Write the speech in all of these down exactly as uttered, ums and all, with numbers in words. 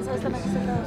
organizado están aquí cerrados?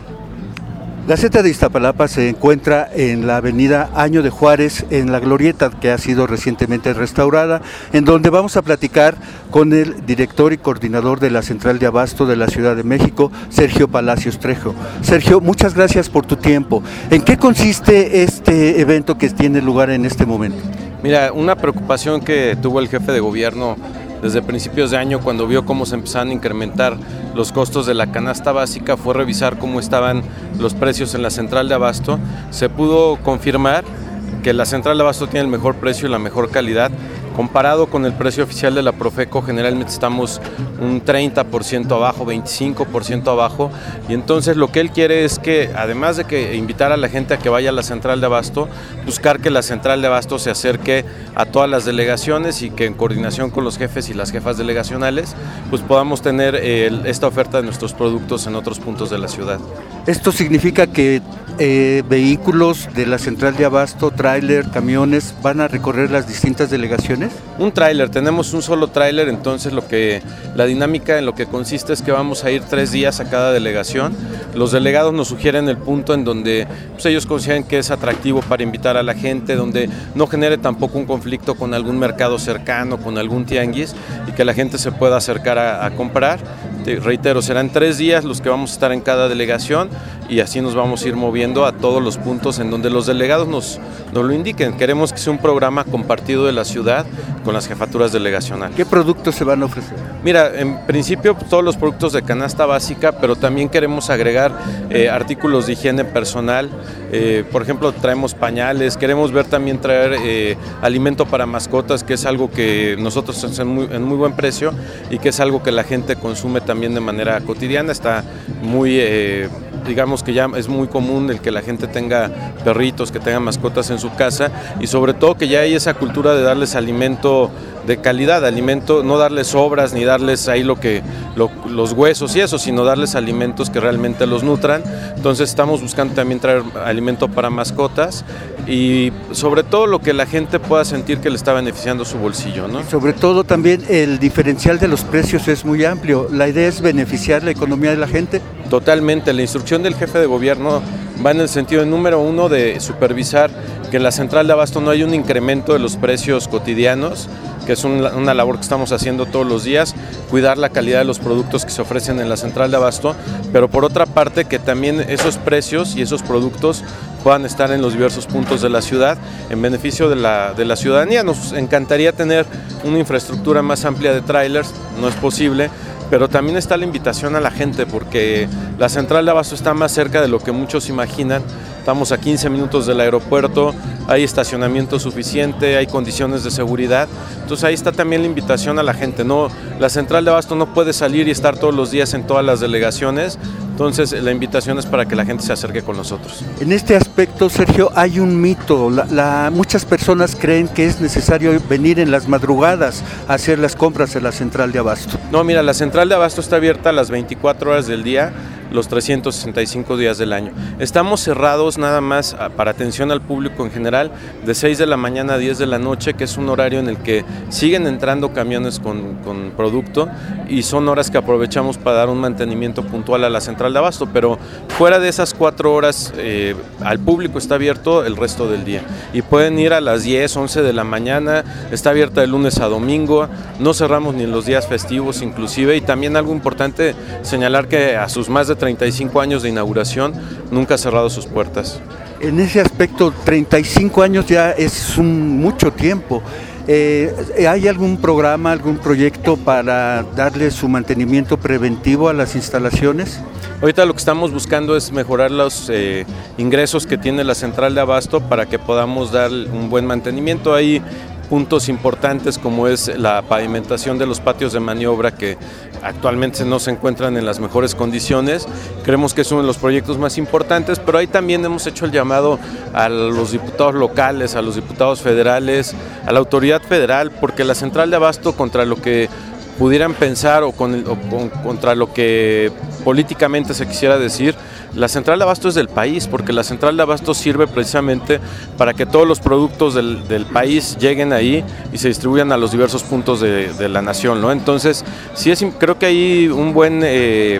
Gaceta de Iztapalapa se encuentra en la avenida Año de Juárez, en la glorieta que ha sido recientemente restaurada, en donde vamos a platicar con el director y coordinador de la Central de Abasto de la Ciudad de México, Sergio Palacios Trejo. Sergio, muchas gracias por tu tiempo. ¿En qué consiste este evento que tiene lugar en este momento? Mira, una preocupación que tuvo el jefe de gobierno desde principios de año, cuando vio cómo se empezaban a incrementar los costos de la canasta básica, fue revisar cómo estaban los precios en la Central de Abasto. Se pudo confirmar que la Central de Abasto tiene el mejor precio y la mejor calidad. Comparado con el precio oficial de la Profeco, generalmente estamos un treinta por ciento abajo, veinticinco por ciento abajo, y entonces lo que él quiere es que, además de que invitar a la gente a que vaya a la Central de Abasto, buscar que la Central de Abasto se acerque a todas las delegaciones y que en coordinación con los jefes y las jefas delegacionales, pues podamos tener eh, esta oferta de nuestros productos en otros puntos de la ciudad. Esto significa que eh, vehículos de la Central de Abasto, tráiler, camiones, van a recorrer las distintas delegaciones. Un tráiler, tenemos un solo tráiler, entonces lo que la dinámica en lo que consiste es que vamos a ir tres días a cada delegación. Los delegados nos sugieren el punto en donde pues, ellos consideran que es atractivo para invitar a la gente, donde no genere tampoco un conflicto con algún mercado cercano, con algún tianguis, y que la gente se pueda acercar a, a comprar. Te reitero, serán tres días los que vamos a estar en cada delegación y así nos vamos a ir moviendo a todos los puntos en donde los delegados nos, nos lo indiquen. Queremos que sea un programa compartido de la ciudad con las jefaturas delegacionales. ¿Qué productos se van a ofrecer? Mira, en principio pues, todos los productos de canasta básica, pero también queremos agregar eh, artículos de higiene personal. Eh, por ejemplo, traemos pañales, queremos ver también traer eh, alimento para mascotas, que es algo que nosotros hacemos en muy, en muy buen precio y que es algo que la gente consume también de manera cotidiana. Está muy... Eh, digamos que ya es muy común el que la gente tenga perritos, que tenga mascotas en su casa, y sobre todo que ya hay esa cultura de darles alimento de calidad, alimento, no darles sobras ni darles ahí lo que lo, los huesos y eso, sino darles alimentos que realmente los nutran. Entonces estamos buscando también traer alimento para mascotas y sobre todo lo que la gente pueda sentir que le está beneficiando su bolsillo, ¿no? Y sobre todo también el diferencial de los precios es muy amplio. La idea es beneficiar la economía de la gente. Totalmente, la instrucción del jefe de gobierno va en el sentido número uno de supervisar que en la Central de Abasto no hay un incremento de los precios cotidianos, que es un, una labor que estamos haciendo todos los días, cuidar la calidad de los productos que se ofrecen en la Central de Abasto, pero por otra parte que también esos precios y esos productos puedan estar en los diversos puntos de la ciudad en beneficio de la, de la ciudadanía. Nos encantaría tener una infraestructura más amplia de trailers, no es posible, pero también está la invitación a la gente porque la Central de Abasto está más cerca de lo que muchos imaginan. Estamos a quince minutos del aeropuerto, hay estacionamiento suficiente, hay condiciones de seguridad. Entonces ahí está también la invitación a la gente. No, la Central de Abasto no puede salir y estar todos los días en todas las delegaciones. Entonces la invitación es para que la gente se acerque con nosotros. En este aspecto, Sergio, hay un mito. La, la, muchas personas creen que es necesario venir en las madrugadas a hacer las compras en la Central de Abasto. No, mira, la Central de Abasto está abierta a las veinticuatro horas del día, los trescientos sesenta y cinco días del año. Estamos cerrados nada más para atención al público en general de seis de la mañana a diez de la noche, que es un horario en el que siguen entrando camiones con, con producto y son horas que aprovechamos para dar un mantenimiento puntual a la Central de Abasto, pero fuera de esas cuatro horas eh, al público está abierto el resto del día y pueden ir a las diez, once de la mañana, está abierta de lunes a domingo, no cerramos ni en los días festivos inclusive, y también algo importante señalar que a sus más de treinta y cinco años de inauguración nunca ha cerrado sus puertas. En ese aspecto, treinta y cinco años ya es un mucho tiempo. Eh, ¿Hay algún programa, algún proyecto para darle su mantenimiento preventivo a las instalaciones? Ahorita lo que estamos buscando es mejorar los eh, ingresos que tiene la Central de Abasto para que podamos dar un buen mantenimiento. Hay puntos importantes como es la pavimentación de los patios de maniobra que actualmente no se encuentran en las mejores condiciones. Creemos que es uno de los proyectos más importantes, pero ahí también hemos hecho el llamado a los diputados locales, a los diputados federales, a la autoridad federal, porque la Central de Abasto, contra lo que pudieran pensar o, con, o con, contra lo que políticamente se quisiera decir, la Central de Abasto es del país, porque la Central de Abasto sirve precisamente para que todos los productos del, del país lleguen ahí y se distribuyan a los diversos puntos de, de la nación, ¿no? Entonces, sí es, creo que hay un buen eh,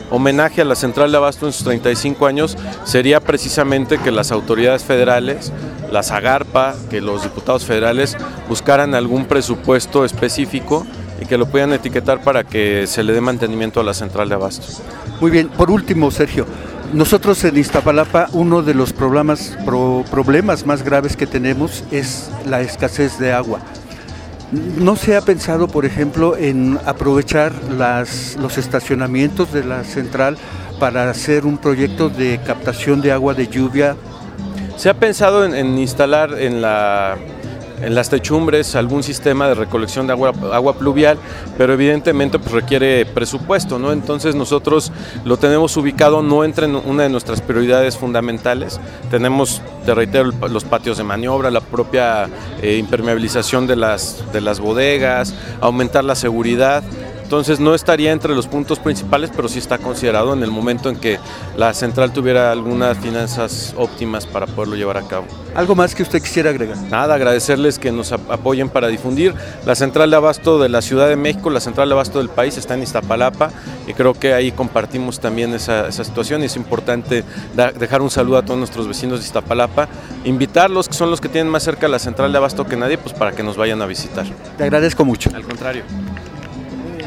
homenaje a la Central de Abasto en sus treinta y cinco años sería precisamente que las autoridades federales, la Zagarpa, que los diputados federales buscaran algún presupuesto específico y que lo puedan etiquetar para que se le dé mantenimiento a la Central de Abasto. Muy bien, por último, Sergio, nosotros en Iztapalapa uno de los problemas, pro, problemas más graves que tenemos es la escasez de agua. ¿No se ha pensado, por ejemplo, en aprovechar las, los estacionamientos de la central para hacer un proyecto de captación de agua de lluvia? Se ha pensado en, en instalar en, la, en las techumbres algún sistema de recolección de agua, agua pluvial, pero evidentemente pues, requiere presupuesto, ¿no? Entonces nosotros lo tenemos ubicado, no entra en una de nuestras prioridades fundamentales. Tenemos, te reitero, los patios de maniobra, la propia eh, impermeabilización de las, de las bodegas, aumentar la seguridad. Entonces no estaría entre los puntos principales, pero sí está considerado en el momento en que la central tuviera algunas finanzas óptimas para poderlo llevar a cabo. ¿Algo más que usted quisiera agregar? Nada, agradecerles que nos apoyen para difundir. La Central de Abasto de la Ciudad de México, la Central de Abasto del país está en Iztapalapa y creo que ahí compartimos también esa, esa situación y es importante da, dejar un saludo a todos nuestros vecinos de Iztapalapa, invitarlos, que son los que tienen más cerca la Central de Abasto que nadie, pues para que nos vayan a visitar. Te agradezco mucho. Al contrario.